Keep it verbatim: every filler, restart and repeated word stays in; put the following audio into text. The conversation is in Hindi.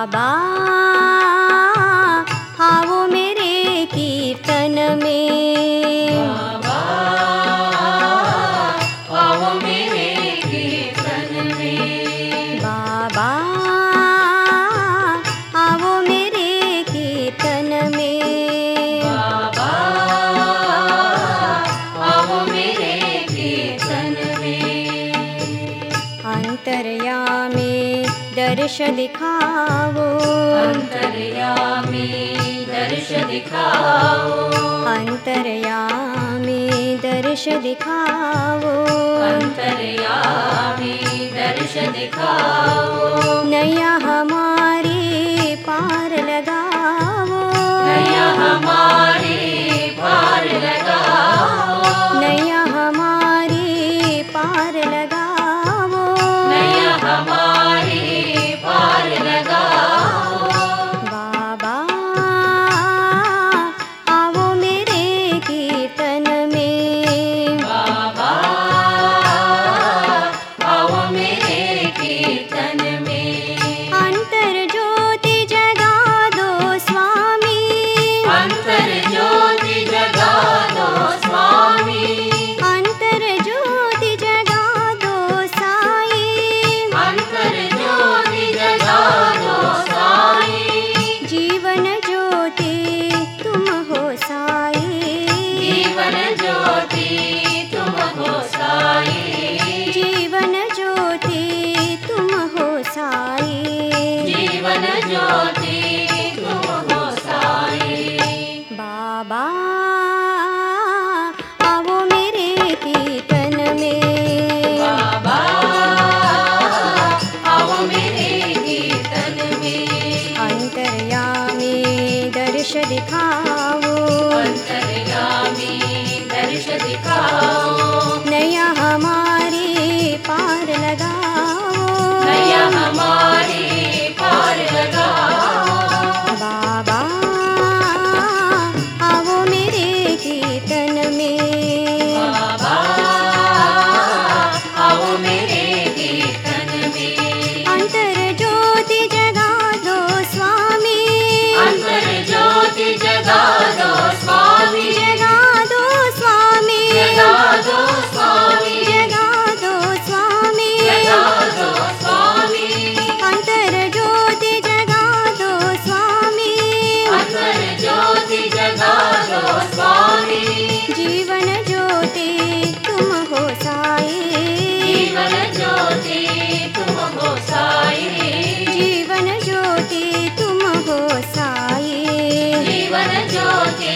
बाबा आओ मेरे कीर्तन में, बाबा आओ मेरे कीर्तन में, बाबा आओ मेरे कीर्तन में, बाबा आओ मेरे कीर्तन में। अंतर्यामी दर्श दिखाओ, अंतर्यामी दर्श दिखाओ, अंतर्यामी दर्श दिखाओ, अंतर्यामी दर्श दिखाओ, नैया हमारी पार लगाओ, नैया हमारी पार लगाओ, नैया हमारी पार लगाओ, नैया हमारी पार लगाओ। बाबा आओ मेरे कीर्तन में, बाबा आओ मेरे कीर्तन में, अंतर ज्योति जगा दो स्वामी, अंतर ज्योति जगा दो स्वामी, अंतर ज्योति जगा दो साई, अंतर ज्योति जगा दो साई, जीवन ज्योति तुम हो साई, जीवन ज्योति तुम हो साई, जीवन ज्योति तुम हो साई, जीवन ज्योति तुम हो साई। बाबा आओ मेरे कीर्तन में, बाबा आओ मेरे कीर्तन में, अंतर्यामी दर्श दिखाओ, अंतर्यामी दर्श दिखाओ, नैया हमारी पार लगाओ, नैया हमारी पार लगाओ। बाबा आओ मेरे कीर्तन में, बाबा आओ मेरे कीर्तन में, अंतर ज्योति जगा दो स्वामी, अंतर ज्योति जगा दो स्वामी, जगा दो स्वामी, जगा दो स्वामी, जगा दो स्वामी, जगा दो स्वामी, अंतर ज्योति जगा दो स्वामी, अंतर ज्योति जगा दो स्वामी, जीवन ज्योति तुम हो साई, जीवन ज्योति तुम हो साई, जीवन ज्योति तुम हो साई, जीवन ज्योति